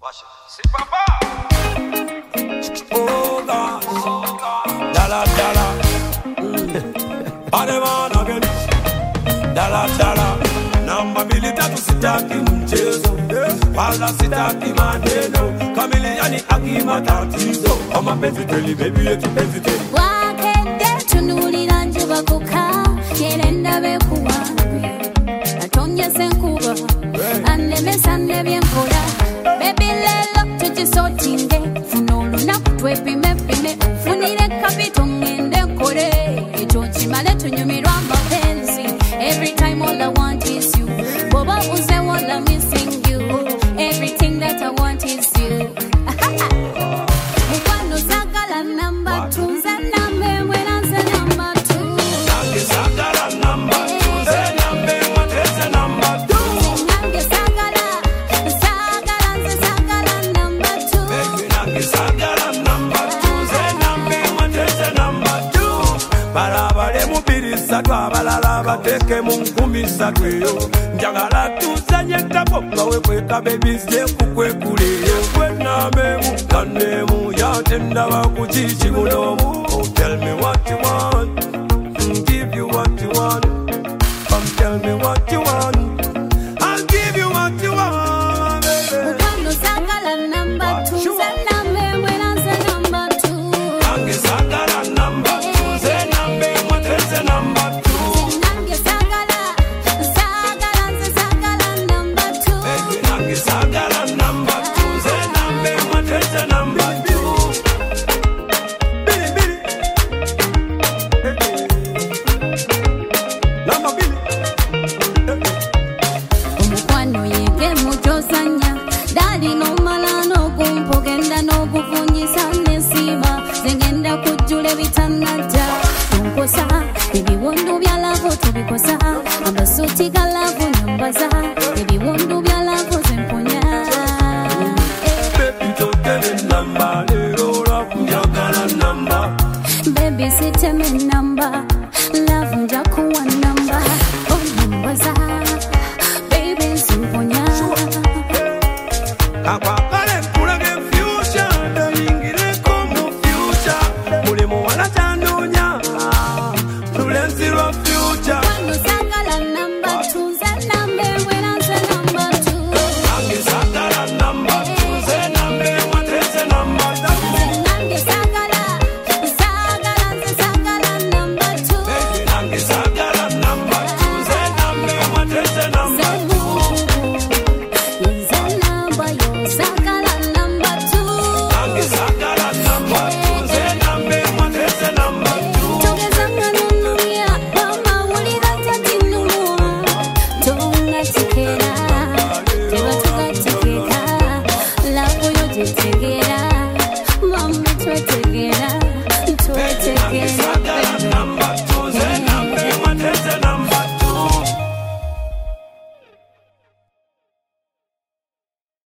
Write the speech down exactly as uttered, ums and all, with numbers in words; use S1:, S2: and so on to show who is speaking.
S1: C'est papa. Oh God, oh God. Dollar, dollar. Pademan again. Dollar, dollar. Namba mbili tatu sitaki mchezo. Wala sitaki maneno. Kamiliani akima tatizo. Oh mapenzi teli baby yetu penzi teli.
S2: Wakende tunulira nje bakuka. Yerenda bekuwambi. Atonye senkuba. Aneme sande bienkola. Baby lelo tujisotinge. Funolu na kutwepime pime. Funire kapito ngende kore. Echo chimale tunyumirwa mapenzi. Every time all I want is you. Boba use all I'm missing you. Everything that I want is you. Mkwano sakala number two. Zanambe mwena zanamba two.
S1: Nange sakala number two. Zanambe mwena number two.
S2: Nange sakala. Sakala nze sakala number two.
S1: Baby nange sakala number two. Zanambe mwena number two. Barabare mubirisa twabalala bateke mu nkumi ssatu eyo. Njagala tuzanye kapopa wekweka baby zye kukwekule. Kwenamemu kanemu yatenda bakuchichi munomu. Oh tell me what you want, give you what you want. Come tell me what you want, I'll give you what you want, baby.
S2: Mkwano sakala number two. Zanambe mwena number two.
S1: Nange sakala number two. Zenambe mwateze number two.
S2: Nange sakala. Sakala nze sakala number two.
S1: Baby nange sakala number two. Zenambe mwateze number two. Bili bili. Hey, hey. Number bili. Hey, hey.
S2: Omukwano yege mutosanya. Dali nomala n'okumpogenda n'okufunyisa n'esiima. Zengenda kujjula ebitannajja. Tunkosa ebiwundu bya lavo tubikosa. Amasuuti ga lavo nyambaza. Ebiwundu bya lavo zemponya.
S1: Baby totele number. Lero lwakunjagala number.
S2: Baby siteme namba. Love njakuwa namba. Oh nyambaza. Baby zemponya.
S1: Kakwa